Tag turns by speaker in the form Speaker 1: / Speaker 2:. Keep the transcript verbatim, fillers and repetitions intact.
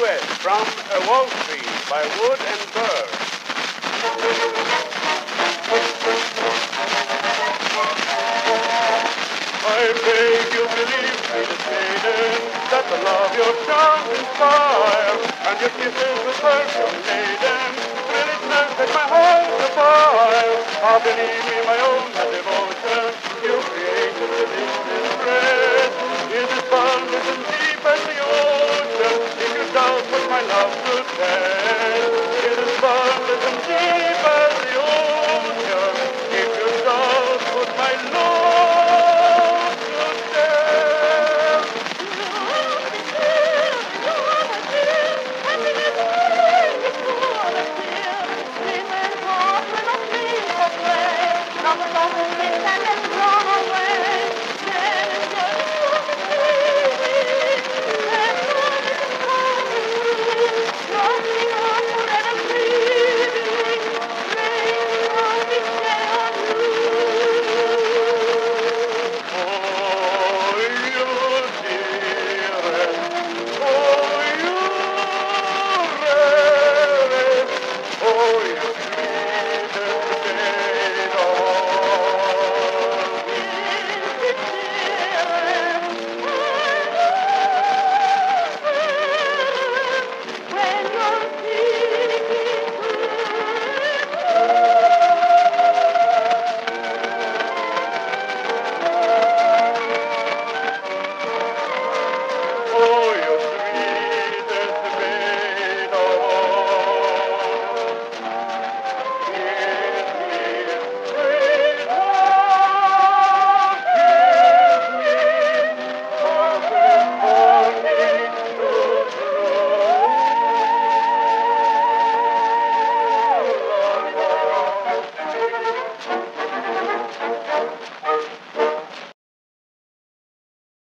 Speaker 1: duet from A Waltz Tree by Wood and Burr. I beg you believe, sweetest maiden, that the love your charms inspire, and your kisses with perfume laden, thrill itself set my heart afire. Ah, believe me, my own devotion, you created within this breast, is as boundless and deep as the ocean. If you doubt what my love could tell,